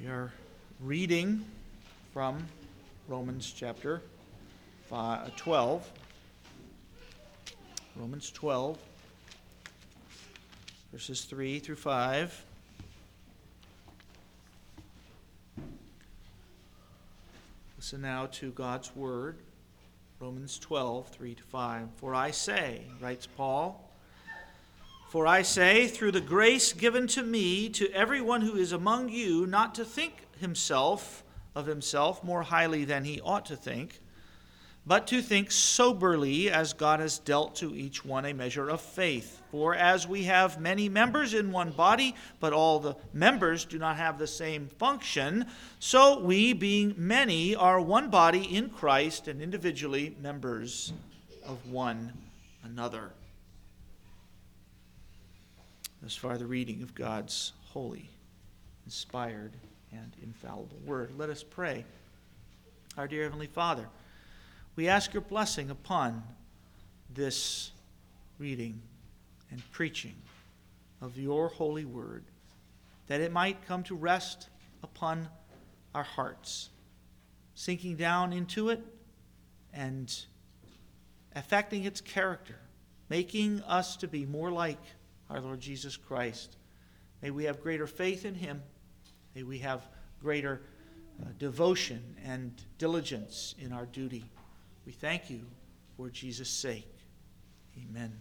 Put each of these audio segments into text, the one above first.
We are reading from Romans chapter 12. Romans 12, verses 3 through 5. Listen now to God's word. Romans 12, 3 to 5. For I say, writes Paul, for I say, through the grace given to me, to everyone who is among you, not to think of himself more highly than he ought to think, but to think soberly, as God has dealt to each one a measure of faith. For as we have many members in one body, but all the members do not have the same function, so we, being many, are one body in Christ and individually members of one another. Thus far, the reading of God's holy, inspired, and infallible word. Let us pray. Our dear Heavenly Father, we ask your blessing upon this reading and preaching of your holy word, that it might come to rest upon our hearts, sinking down into it and affecting its character, making us to be more like our Lord Jesus Christ. May we have greater faith in him. May we have greater devotion and diligence in our duty. We thank you for Jesus' sake. Amen.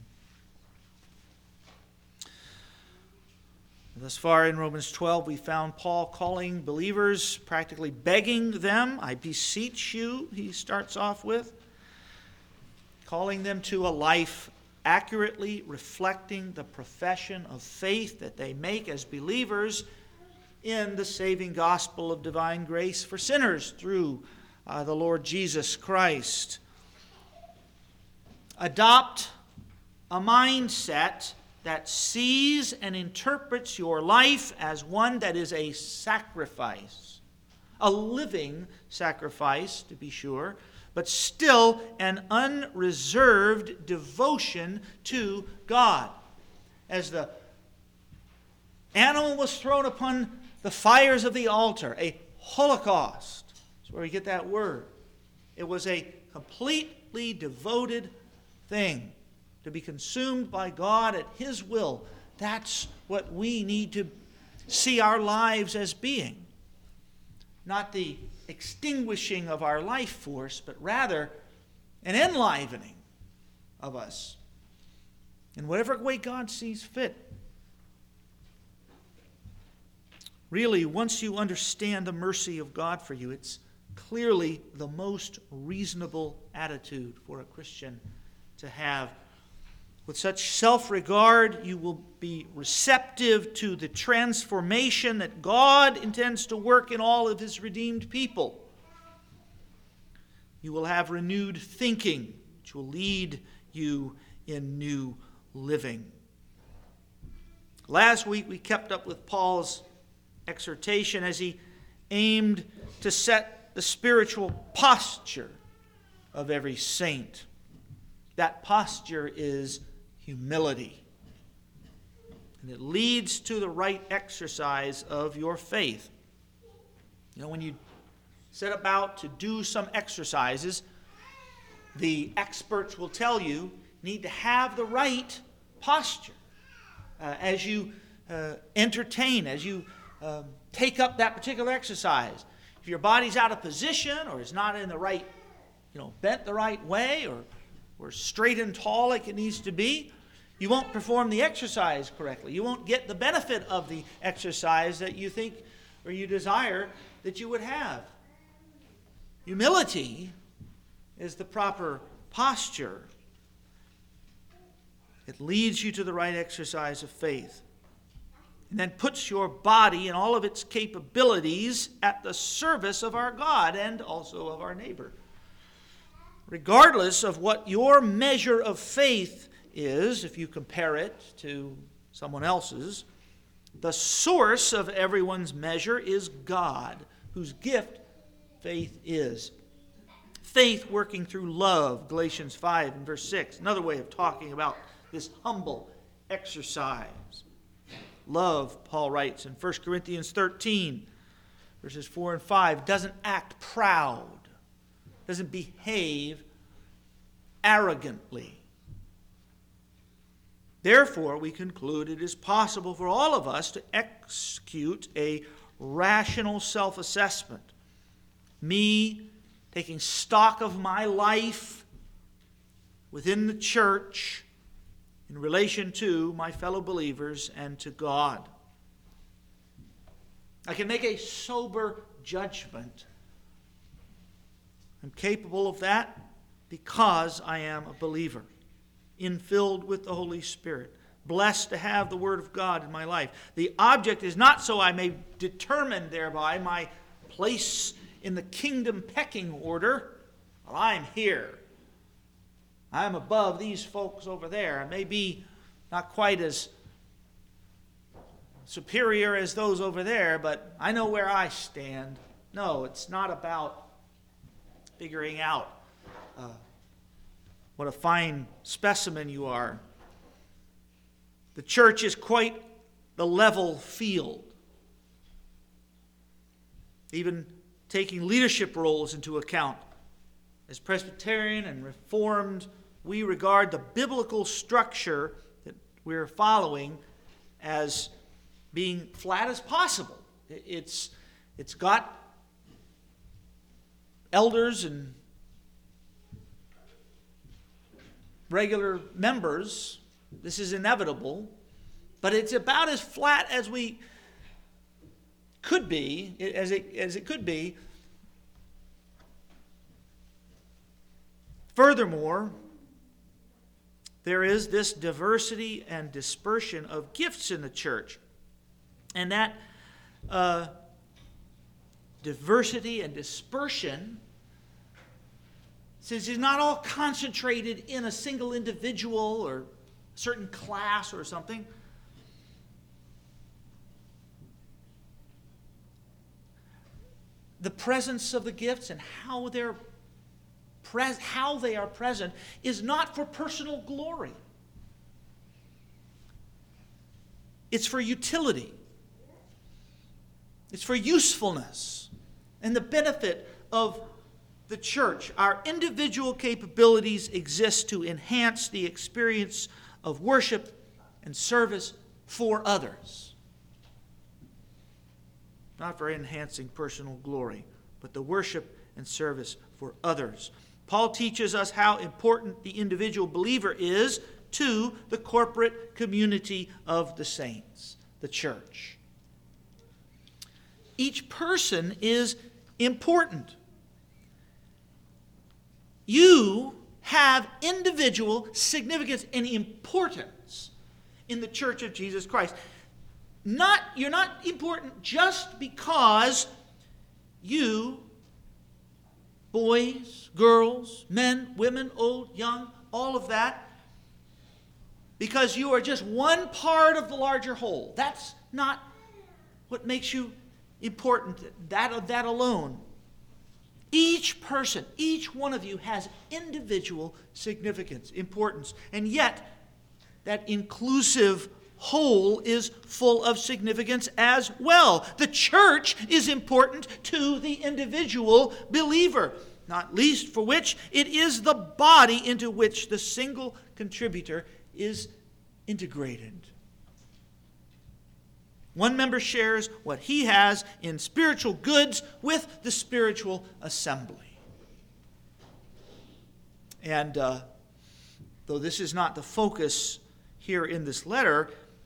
Thus far in Romans 12, we found Paul calling believers, practically begging them, I beseech you, he starts off with, calling them to a life accurately reflecting the profession of faith that they make as believers in the saving gospel of divine grace for sinners through the Lord Jesus Christ. Adopt a mindset that sees and interprets your life as one that is a sacrifice, a living sacrifice, to be sure, but still an unreserved devotion to God. As the animal was thrown upon the fires of the altar, a holocaust, that's where we get that word. It was a completely devoted thing to be consumed by God at his will. That's what we need to see our lives as being. Not the extinguishing of our life force, but rather an enlivening of us in whatever way God sees fit. Really, once you understand the mercy of God for you, it's clearly the most reasonable attitude for a Christian to have. With such self-regard, you will be receptive to the transformation that God intends to work in all of his redeemed people. You will have renewed thinking, which will lead you in new living. Last week, we kept up with Paul's exhortation as he aimed to set the spiritual posture of every saint. That posture is humility. And it leads to the right exercise of your faith. You know, when you set about to do some exercises, the experts will tell you need to have the right posture as you entertain, as you take up that particular exercise. If your body's out of position or is not in the right, bent the right way or straight and tall like it needs to be, you won't perform the exercise correctly. You won't get the benefit of the exercise that you think or you desire that you would have. Humility is the proper posture. It leads you to the right exercise of faith. And then puts your body and all of its capabilities at the service of our God and also of our neighbor. Regardless of what your measure of faith is, if you compare it to someone else's, the source of everyone's measure is God, whose gift faith is. Faith working through love, Galatians 5 and verse 6. Another way of talking about this humble exercise. Love, Paul writes in 1 Corinthians 13, verses 4 and 5, doesn't act proud, doesn't behave arrogantly. Therefore, we conclude it is possible for all of us to execute a rational self-assessment. Me taking stock of my life within the church in relation to my fellow believers and to God. I can make a sober judgment. I'm capable of that because I am a believer, infilled with the Holy Spirit, blessed to have the Word of God in my life. The object is not so I may determine thereby my place in the kingdom pecking order. Well, I'm here. I'm above these folks over there. I may be not quite as superior as those over there, but I know where I stand. No, it's not about figuring out what a fine specimen you are. The church is quite the level field. Even taking leadership roles into account. As Presbyterian and Reformed, we regard the biblical structure that we're following as being flat as possible. It's got elders and regular members. This is inevitable, but it's about as flat as we could be, as it could be. Furthermore, there is this diversity and dispersion of gifts in the church. And that diversity and dispersion, since it's not all concentrated in a single individual or a certain class or something, the presence of the gifts and how they are present is not for personal glory. It's for utility. It's for usefulness and the benefit of the church. Our individual capabilities exist to enhance the experience of worship and service for others. Not for enhancing personal glory, but the worship and service for others. Paul teaches us how important the individual believer is to the corporate community of the saints, the church. Each person is important. You have individual significance and importance in the church of Jesus Christ. You're not important just because you, boys, girls, men, women, old, young, all of that, because you are just one part of the larger whole. That's not what makes you important, that alone. Each person, each one of you has individual significance, importance, and yet that inclusive whole is full of significance as well. The church is important to the individual believer, not least for which it is the body into which the single contributor is integrated. One member shares what he has in spiritual goods with the spiritual assembly. And though this is not the focus here in this letter,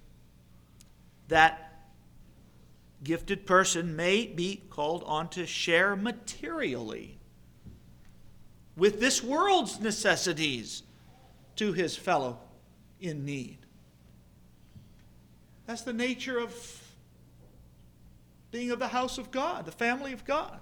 that gifted person may be called on to share materially with this world's necessities to his fellow in need. That's the nature of being of the house of God, the family of God.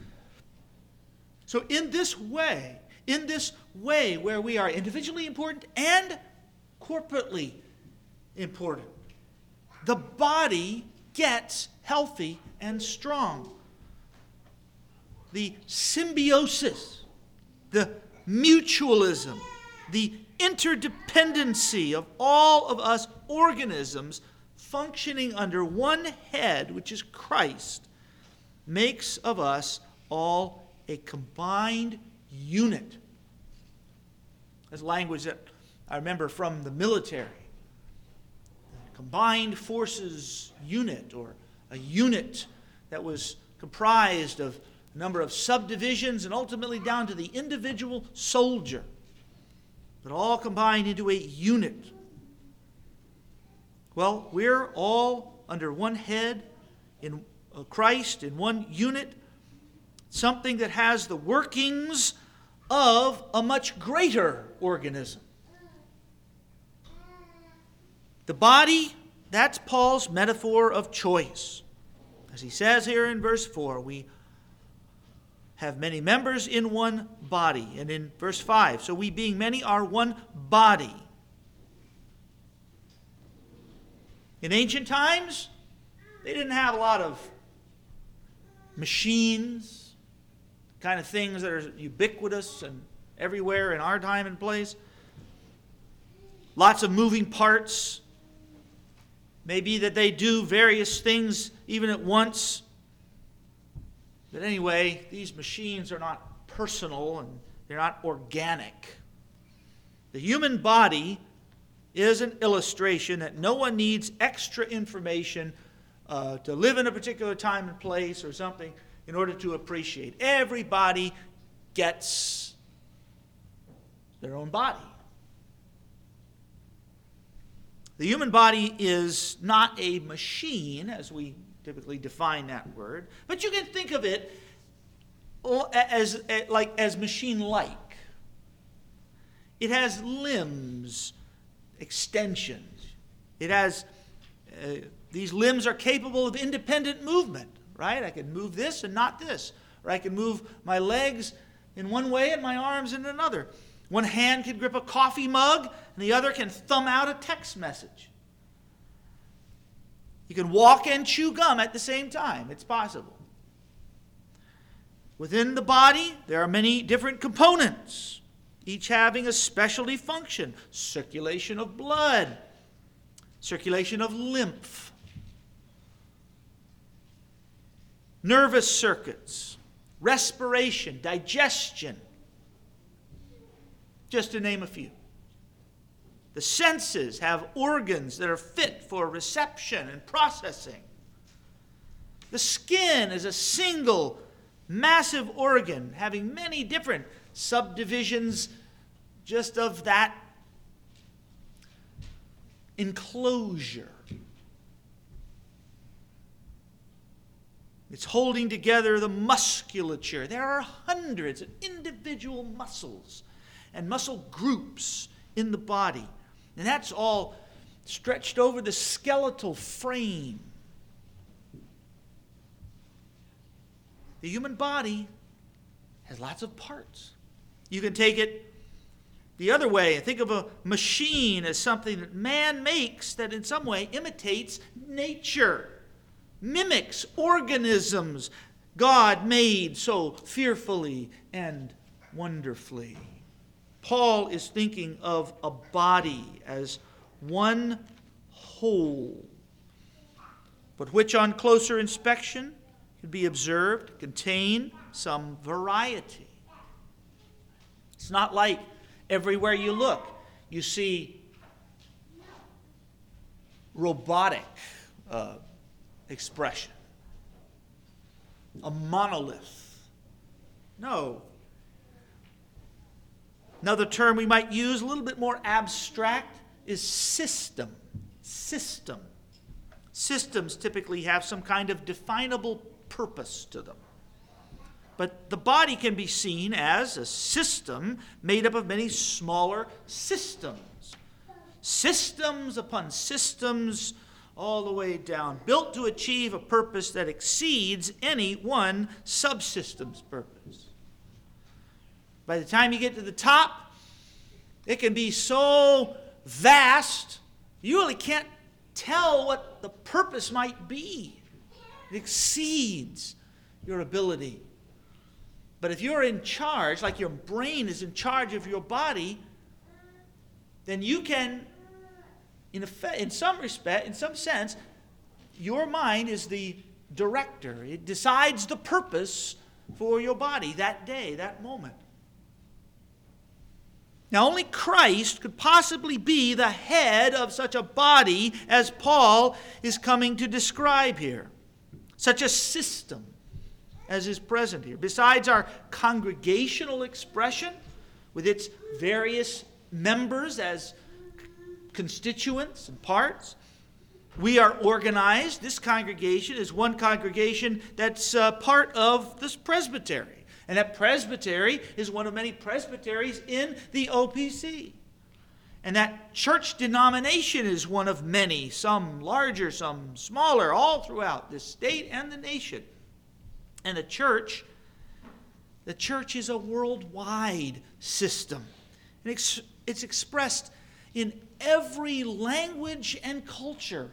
So in this way where we are individually important and corporately important, the body gets healthy and strong. The symbiosis, the mutualism, the interdependency of all of us organisms functioning under one head, which is Christ, makes of us all a combined unit. That's language that I remember from the military. Combined Forces Unit, or a unit that was comprised of a number of subdivisions and ultimately down to the individual soldier, but all combined into a unit. Well, we're all under one head in Christ, in one unit, something that has the workings of a much greater organism. The body, that's Paul's metaphor of choice. As he says here in verse 4, we have many members in one body. And in verse 5, so we being many are one body. In ancient times, they didn't have a lot of machines, kind of things that are ubiquitous and everywhere in our time and place. Lots of moving parts. Maybe that they do various things even at once. But anyway, these machines are not personal and they're not organic. The human body is an illustration that no one needs extra information to live in a particular time and place or something in order to appreciate. Everybody gets their own body. The human body is not a machine, as we typically define that word, but you can think of it as machine-like. It has limbs, extensions. It has these limbs are capable of independent movement, right? I can move this and not this, or I can move my legs in one way and my arms in another. One hand can grip a coffee mug, and the other can thumb out a text message. You can walk and chew gum at the same time. It's possible. Within the body, there are many different components, each having a specialty function. Circulation of blood, circulation of lymph, nervous circuits, respiration, digestion, just to name a few. The senses have organs that are fit for reception and processing. The skin is a single massive organ having many different subdivisions just of that enclosure. It's holding together the musculature. There are hundreds of individual muscles and muscle groups in the body. And that's all stretched over the skeletal frame. The human body has lots of parts. You can take it the other way and think of a machine as something that man makes that in some way imitates nature, mimics organisms God made so fearfully and wonderfully. Paul is thinking of a body as one whole, but which on closer inspection can be observed to contain some variety. It's not like everywhere you look, you see robotic expression, a monolith. No. Another term we might use, a little bit more abstract, is system. System. Systems typically have some kind of definable purpose to them. But the body can be seen as a system made up of many smaller systems. Systems upon systems all the way down, built to achieve a purpose that exceeds any one subsystem's purpose. By the time you get to the top, it can be so vast, you really can't tell what the purpose might be. It exceeds your ability. But if you're in charge, like your brain is in charge of your body, then you can, in some respect, in some sense, your mind is the director. It decides the purpose for your body that day, that moment. Now, only Christ could possibly be the head of such a body as Paul is coming to describe here. Such a system as is present here. Besides our congregational expression, with its various members as constituents and parts, we are organized, this congregation is one congregation that's part of this presbytery. And that presbytery is one of many presbyteries in the OPC. And that church denomination is one of many, some larger, some smaller, all throughout the state and the nation. And the church is a worldwide system. And it's expressed in every language and culture.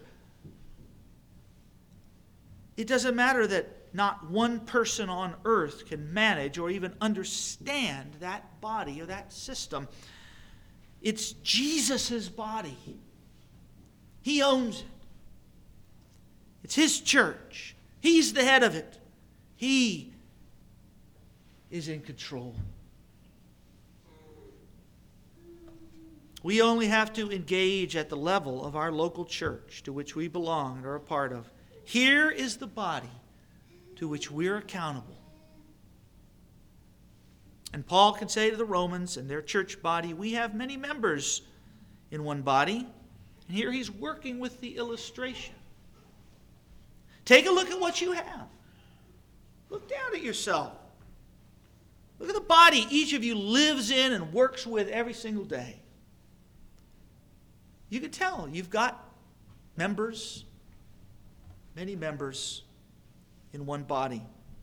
It doesn't matter that not one person on earth can manage or even understand that body or that system. It's Jesus' body. He owns it. It's His church. He's the head of it. He is in control. We only have to engage at the level of our local church to which we belong and are a part of. Here is the body to which we're accountable. And Paul can say to the Romans and their church body, we have many members in one body. And here he's working with the illustration. Take a look at what you have. Look down at yourself. Look at the body each of you lives in and works with every single day. You can tell you've got members, many members in one body.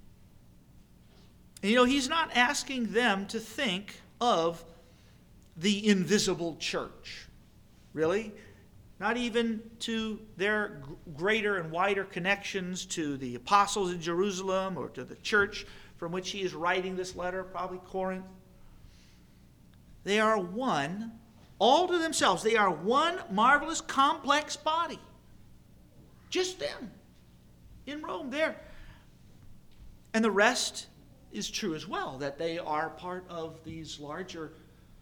And he's not asking them to think of the invisible church. Really? Not even to their greater and wider connections to the apostles in Jerusalem or to the church from which he is writing this letter, probably Corinth. They are one, all to themselves. They are one marvelous, complex body. Just them in Rome there. And the rest is true as well, that they are part of these larger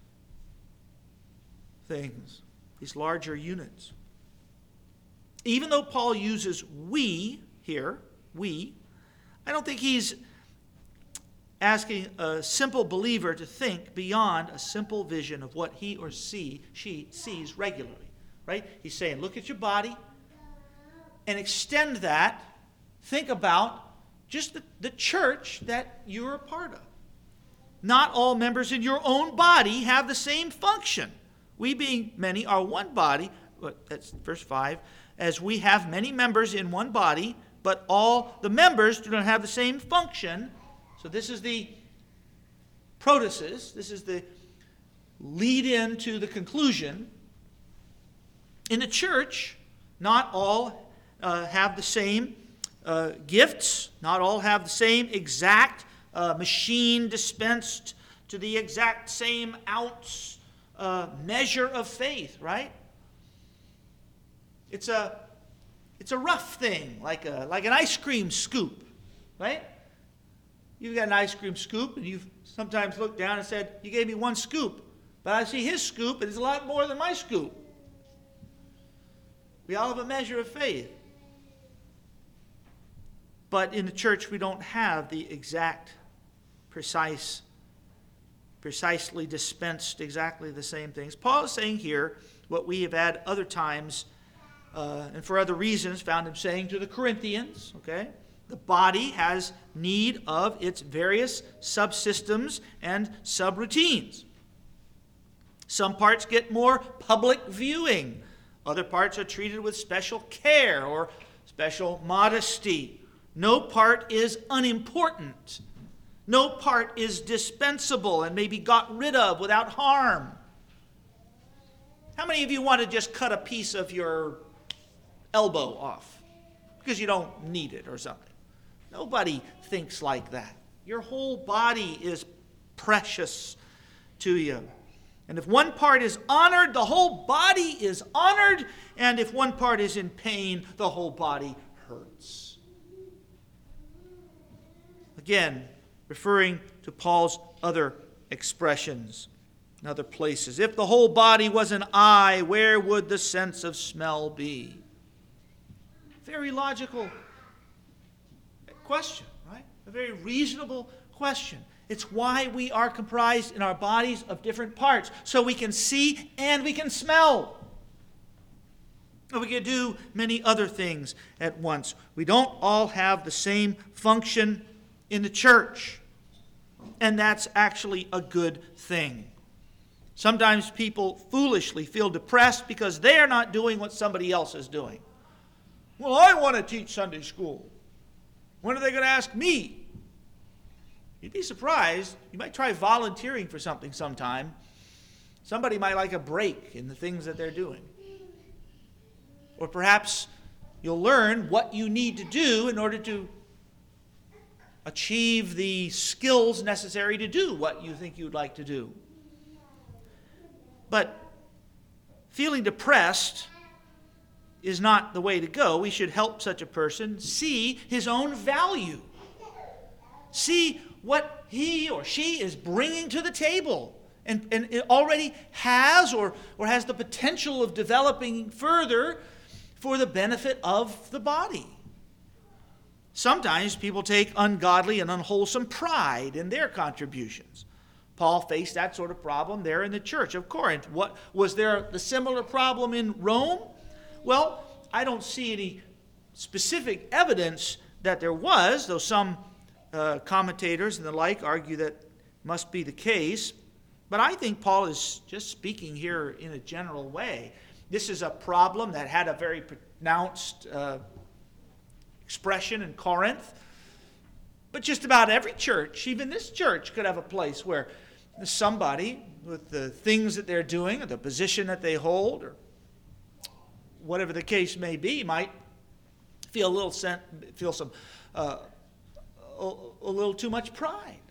things, these larger units. Even though Paul uses we here, we, I don't think he's asking a simple believer to think beyond a simple vision of what he or she sees regularly, right? He's saying, look at your body and extend that. Think about just the church that you're a part of. Not all members in your own body have the same function. We being many are one body, that's verse 5, as we have many members in one body, but all the members do not have the same function. So this is the protasis, this is the lead in to the conclusion. In the church, not all have the same gifts, not all have the same exact machine dispensed to the exact same ounce measure of faith, right? It's a rough thing, like an ice cream scoop, right? You've got an ice cream scoop, and you've sometimes looked down and said, you gave me one scoop, but I see his scoop, and it's a lot more than my scoop. We all have a measure of faith. But in the church, we don't have the exact, precisely dispensed exactly the same things. Paul is saying here what we have had other times, and for other reasons, found him saying to the Corinthians, okay? The body has need of its various subsystems and subroutines. Some parts get more public viewing. Other parts are treated with special care or special modesty. No part is unimportant. No part is dispensable and may be got rid of without harm. How many of you want to just cut a piece of your elbow off because you don't need it or something? Nobody thinks like that. Your whole body is precious to you. And if one part is honored, the whole body is honored. And if one part is in pain, the whole body hurts. Again, referring to Paul's other expressions in other places. If the whole body was an eye, where would the sense of smell be? Very logical question, right? A very reasonable question. It's why we are comprised in our bodies of different parts, so we can see and we can smell. And we can do many other things at once. We don't all have the same function in the church, and that's actually a good thing. Sometimes people foolishly feel depressed because they are not doing what somebody else is doing. Well, I want to teach Sunday school. When are they going to ask me? You'd be surprised. You might try volunteering for something sometime. Somebody might like a break in the things that they're doing. Or perhaps you'll learn what you need to do in order to achieve the skills necessary to do what you think you'd like to do. But feeling depressed is not the way to go. We should help such a person see his own value. See what he or she is bringing to the table and it already has or has the potential of developing further for the benefit of the body. Sometimes people take ungodly and unwholesome pride in their contributions. Paul faced that sort of problem there in the church of Corinth. What was there the similar problem in Rome? Well, I don't see any specific evidence that there was, though some commentators and the like argue that must be the case. But I think Paul is just speaking here in a general way. This is a problem that had a very pronounced expression in Corinth. But just about every church, even this church, could have a place where somebody with the things that they're doing or the position that they hold or whatever the case may be might feel a little too much pride.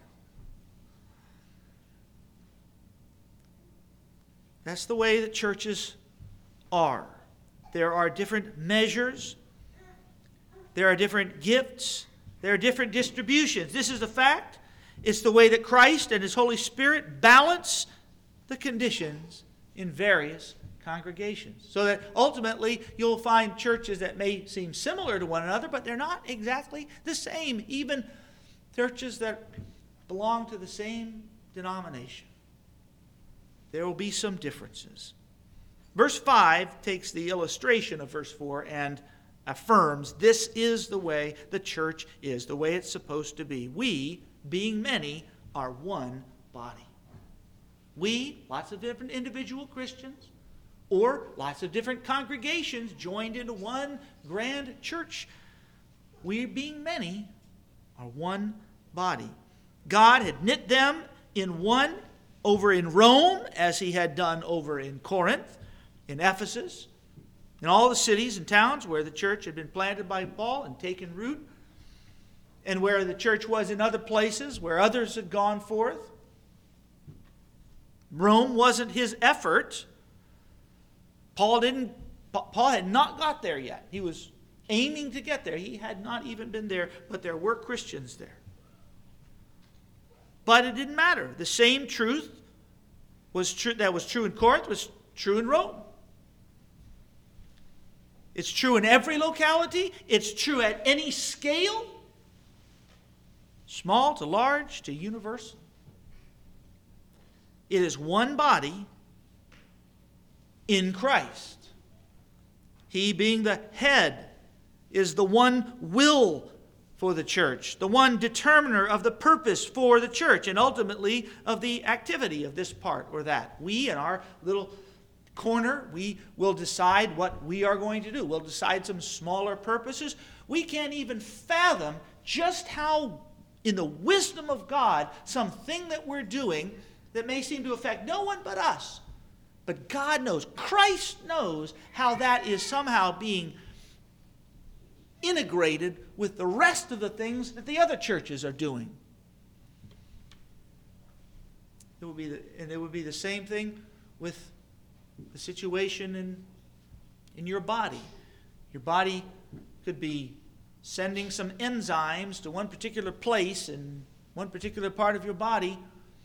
That's the way that churches are. There are different measures. There are different gifts. There are different distributions. This is a fact. It's the way that Christ and His Holy Spirit balance the conditions in various congregations. So that ultimately you'll find churches that may seem similar to one another, but they're not exactly the same. Even churches that belong to the same denomination. There will be some differences. Verse 5 takes the illustration of verse 4 and affirms this is the way the church is, the way it's supposed to be. We, being many, are one body. We, lots of different individual Christians, or lots of different congregations joined into one grand church. We, being many, are one body. God had knit them in one over in Rome, as He had done over in Corinth, in Ephesus, in all the cities and towns where the church had been planted by Paul and taken root, and where the church was in other places where others had gone forth. Rome wasn't his effort. Paul had not got there yet. He was aiming to get there. He had not even been there, but there were Christians there. But it didn't matter. The same truth that was true in Corinth was true in Rome. It's true in every locality. It's true at any scale, small to large to universal. It is one body in Christ. He, being the head, is the one will for the church, the one determiner of the purpose for the church, and ultimately of the activity of this part or that. We, in our little corner, we will decide what we are going to do. We'll decide some smaller purposes. We can't even fathom just how, in the wisdom of God, something that we're doing that may seem to affect no one but us. But God knows, Christ knows how that is somehow being integrated with the rest of the things that the other churches are doing. It would be the same thing with the situation in your body. Your body could be sending some enzymes to one particular place in one particular part of your body,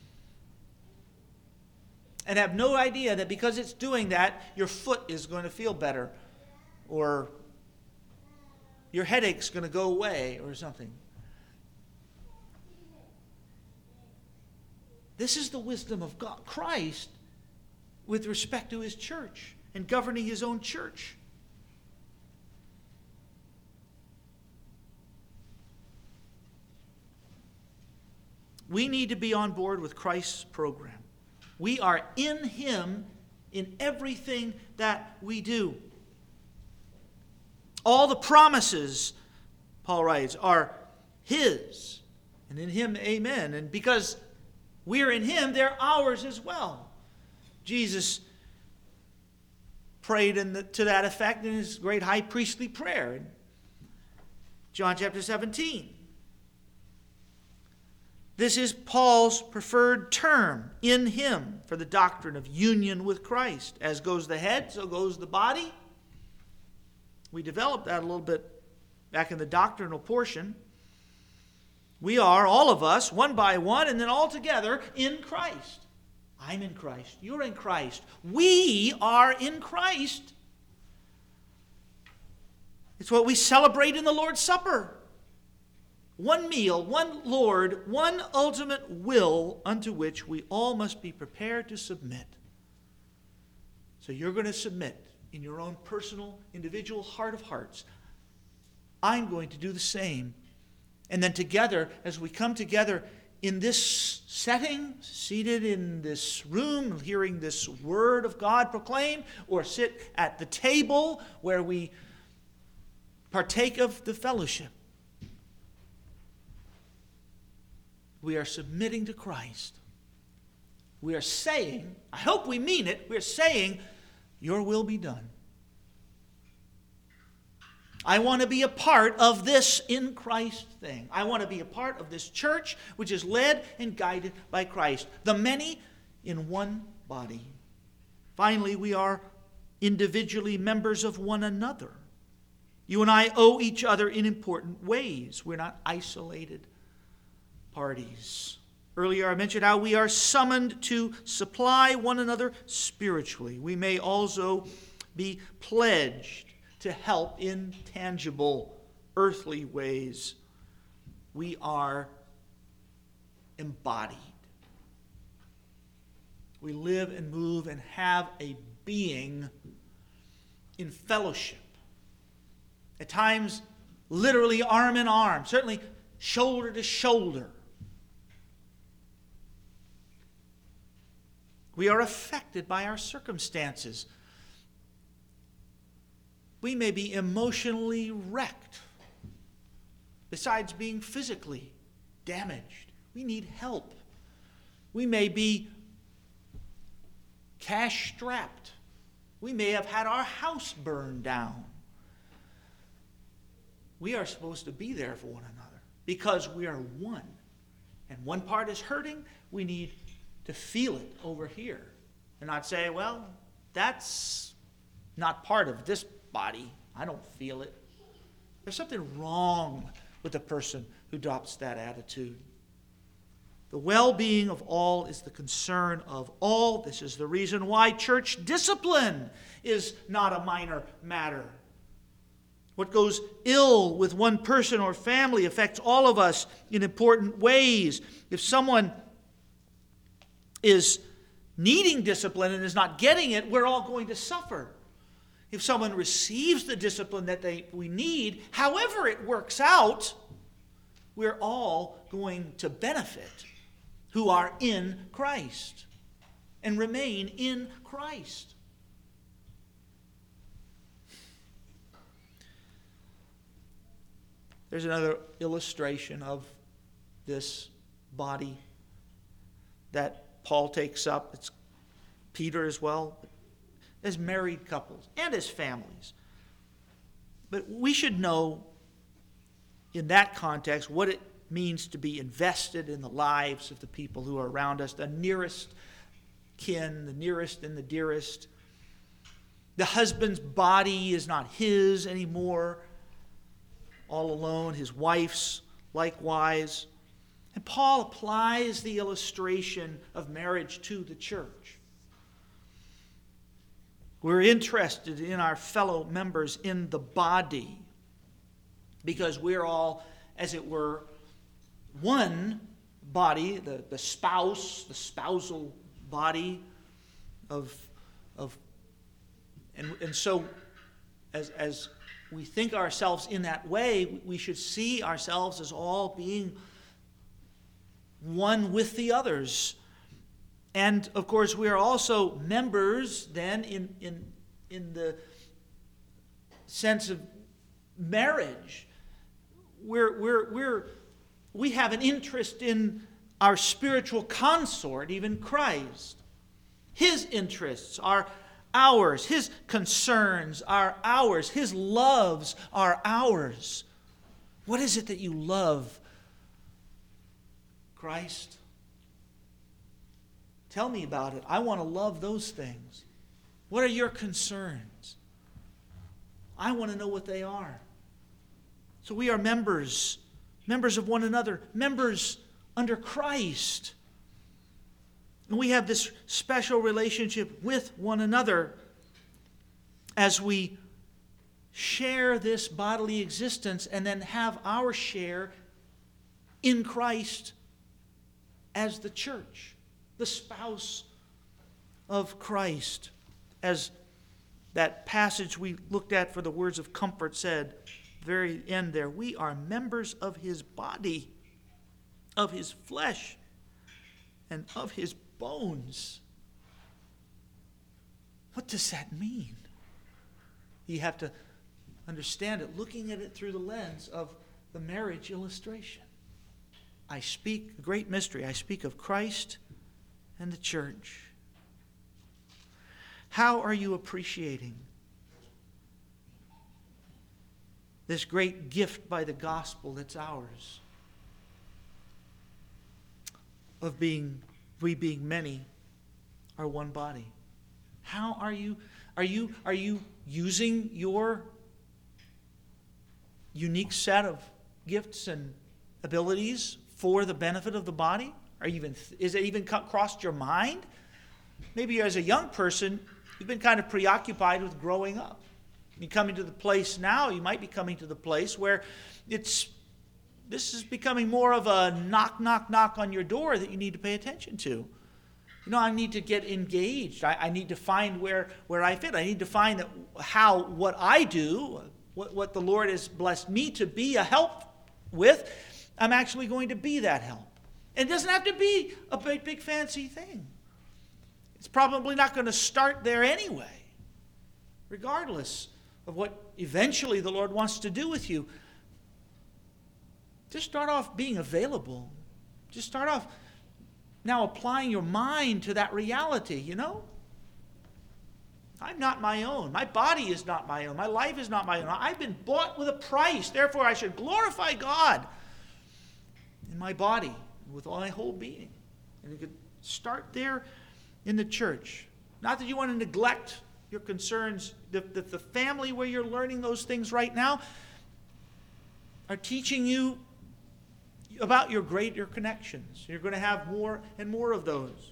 and have no idea that because it's doing that, your foot is going to feel better, or your headache's going to go away, or something. This is the wisdom of God, Christ, with respect to his church and governing his own church. We need to be on board with Christ's program. We are in him in everything that we do. All the promises, Paul writes, are his. And in him, amen. And because we're in him, they're ours as well. Jesus prayed to that effect in his great high priestly prayer in John chapter 17. This is Paul's preferred term, in him, for the doctrine of union with Christ. As goes the head, so goes the body. We developed that a little bit back in the doctrinal portion. We are, all of us, one by one, and then all together, in Christ. I'm in Christ. You're in Christ. We are in Christ. It's what we celebrate in the Lord's Supper. One meal, one Lord, one ultimate will unto which we all must be prepared to submit. So you're going to submit in your own personal, individual heart of hearts. I'm going to do the same. And then together, as we come together in this setting, seated in this room, hearing this word of God proclaimed, or sit at the table where we partake of the fellowship, we are submitting to Christ. We are saying, I hope we mean it, we're saying, your will be done. I want to be a part of this in Christ thing. I want to be a part of this church which is led and guided by Christ. The many in one body. Finally, we are individually members of one another. You and I owe each other in important ways. We're not isolated parties. Earlier I mentioned how we are summoned to supply one another spiritually. We may also be pledged to help in tangible, earthly ways. We are embodied. We live and move and have a being in fellowship. At times, literally arm in arm, certainly shoulder to shoulder. We are affected by our circumstances. We may be emotionally wrecked. Besides being physically damaged, we need help. We may be cash-strapped. We may have had our house burned down. We are supposed to be there for one another because we are one. And one part is hurting, we need to feel it over here and not say, well, that's not part of this body. I don't feel it. There's something wrong with the person who adopts that attitude. The well-being of all is the concern of all. This is the reason why church discipline is not a minor matter. What goes ill with one person or family affects all of us in important ways. If someone is needing discipline and is not getting it, we're all going to suffer. If someone receives the discipline that we need, however it works out, we're all going to benefit who are in Christ and remain in Christ. There's another illustration of this body that Paul takes up. It's Peter as well, as married couples and as families. But we should know in that context what it means to be invested in the lives of the people who are around us, the nearest kin, the nearest and the dearest. The husband's body is not his anymore. all alone, his wife's likewise. And Paul applies the illustration of marriage to the church. We're interested in our fellow members in the body because we're all, as it were, one body, the spouse, the spousal body of and so as we think ourselves in that way, we should see ourselves as all being one with the others. And of course, we are also members then in the sense of marriage. We have an interest in our spiritual consort, even Christ. His interests are ours. His concerns are ours. His loves are ours. What is it that you love, Christ? Tell me about it. I want to love those things. What are your concerns? I want to know what they are. So we are members of one another, members under Christ. And we have this special relationship with one another as we share this bodily existence and then have our share in Christ as the church, the spouse of Christ. As that passage we looked at for the words of comfort said, very end there, we are members of his body, of his flesh, and of his bones. What does that mean? You have to understand it looking at it through the lens of the marriage illustration. I speak, great mystery, I speak of Christ and the church. How are you appreciating this great gift by the gospel that's ours? Of we being many are one body. How are you using your unique set of gifts and abilities for the benefit of the body? Is it even crossed your mind? Maybe as a young person, you've been kind of preoccupied with growing up. You're coming to the place now, you might be coming to the place where this is becoming more of a knock, knock, knock on your door that you need to pay attention to. I need to get engaged. I need to find where I fit. I need to find what I do, what the Lord has blessed me to be a help with, I'm actually going to be that help. And it doesn't have to be a big fancy thing. It's probably not going to start there anyway, regardless of what eventually the Lord wants to do with you. Just start off being available. Just start off now applying your mind to that reality, I'm not my own. My body is not my own. My life is not my own. I've been bought with a price. Therefore, I should glorify God in my body, with all my whole being. And you could start there in the church. Not that you want to neglect your concerns. The family where you're learning those things right now are teaching you about your greater connections. You're going to have more and more of those.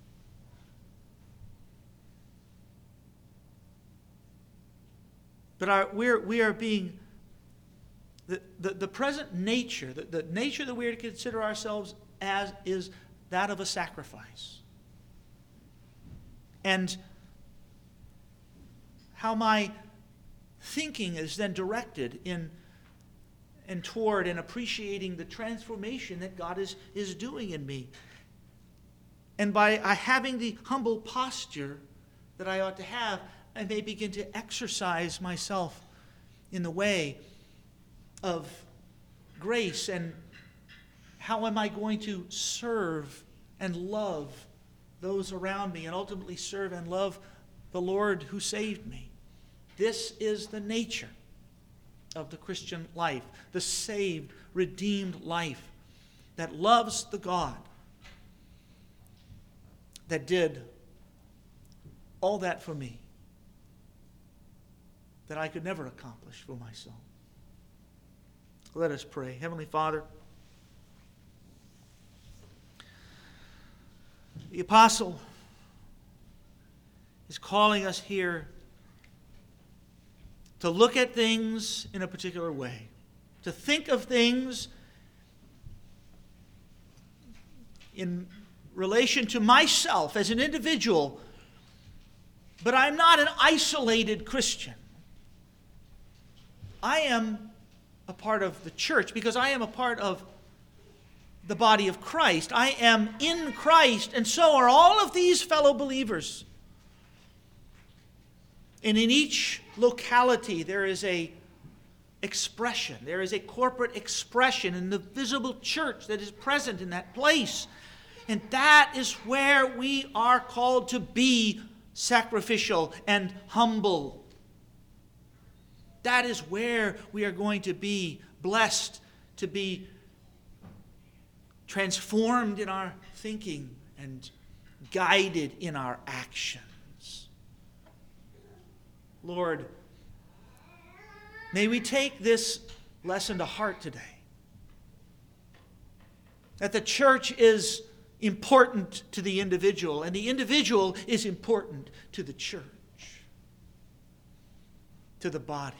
But we are being the present nature, the nature that we are to consider ourselves as is that of a sacrifice. And how my thinking is then directed in and toward and appreciating the transformation that God is doing in me. And by having the humble posture that I ought to have, I may begin to exercise myself in the way of grace. And how am I going to serve and love those around me, and ultimately serve and love the Lord who saved me? This is the nature of the Christian life, the saved, redeemed life that loves the God that did all that for me that I could never accomplish for myself. Let us pray. Heavenly Father, the apostle is calling us here to look at things in a particular way, to think of things in relation to myself as an individual, but I'm not an isolated Christian. I am a part of the church because I am a part of the body of Christ. I am in Christ, and so are all of these fellow believers. And in each locality there is a expression. There is a corporate expression in the visible church that is present in that place. And that is where we are called to be sacrificial and humble. That is where we are going to be blessed, to be transformed in our thinking and guided in our actions. Lord, may we take this lesson to heart today. That the church is important to the individual, and the individual is important to the church, to the body.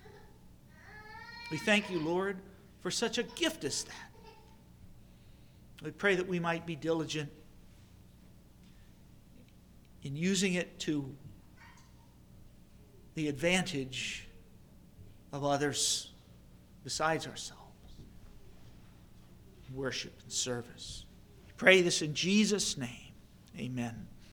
We thank you, Lord, for such a gift as that. We pray that we might be diligent in using it to the advantage of others besides ourselves. Worship and service. We pray this in Jesus' name. Amen.